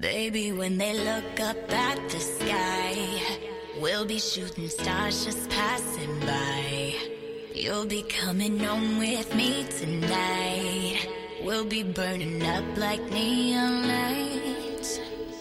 Baby, when they look up at the sky, we'll be shooting stars just passing by. You'll be coming home with me tonight. We'll be burning up like neon lights.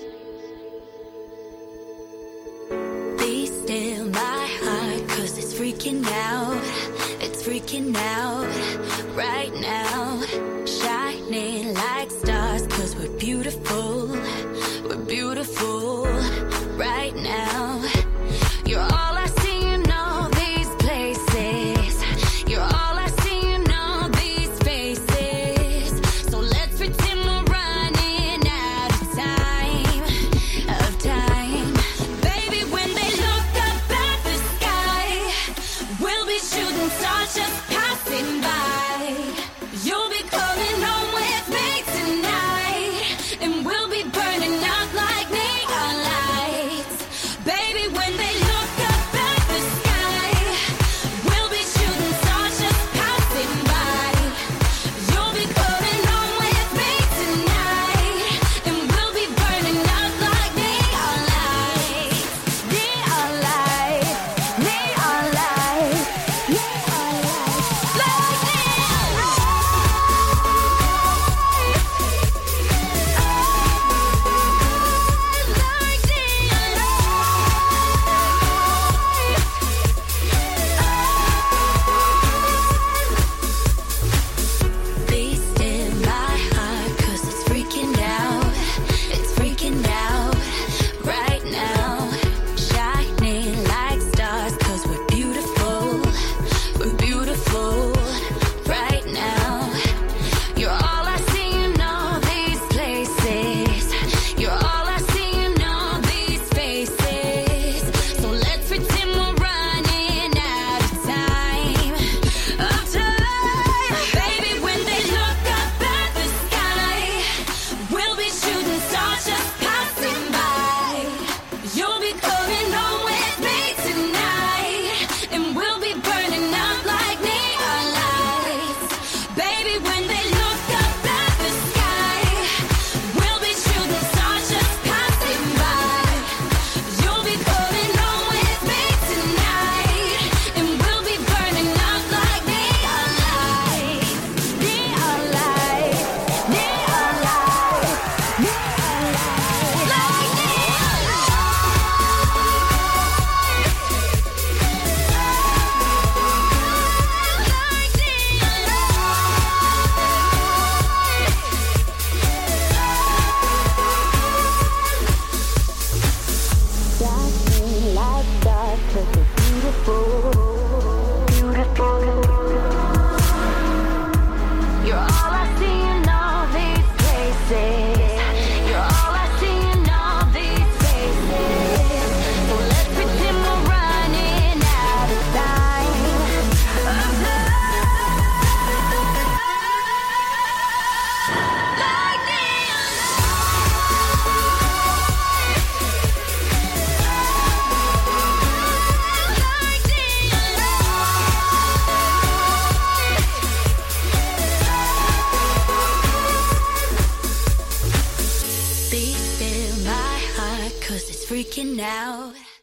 Be still my heart, 'cause it's freaking out. It's freaking out right now. Shining like stars, 'cause we're beautiful. We're beautiful right now. You're all I see in all these places. You're all I see in all these faces. So let's pretend we're running out of time. Baby, when they look up at the sky, we'll be shooting stars just passing by. You'll be coming home with me tonight, and we'll be burning up like neon lights. Baby, when they look up at the sky, we'll be shooting stars just passing by. You'll be coming home with me tonight, and we'll be burning up like neon lights. Neon lights, neon lights, neon lights, like neon lights. Be still my heart, 'cause it's freaking out. It's freaking out right now. Shining like stars, 'cause we're beautiful. We're beautiful right now. You're all I see in all these places. You're all I see in all these faces. So let's pretend we're running out of time. Baby, when they look up at the sky, we'll be shooting stars just passing by. You'll be coming home with me tonight, and we'll be burning up like neon lights. Baby, when they look up at the sky, we'll be shooting stars just passing by. You'll be coming home with me tonight, and we'll be burning up like neon lights. Neon lights, neon lights, neon lights, like neon shining like stars, 'cause we're beautiful, beautiful. You're all I see in all these places. You're all I see in all these faces. So let's pretend we're running out of time. Like neon like neon Be still my heart, 'cause it's freaking out.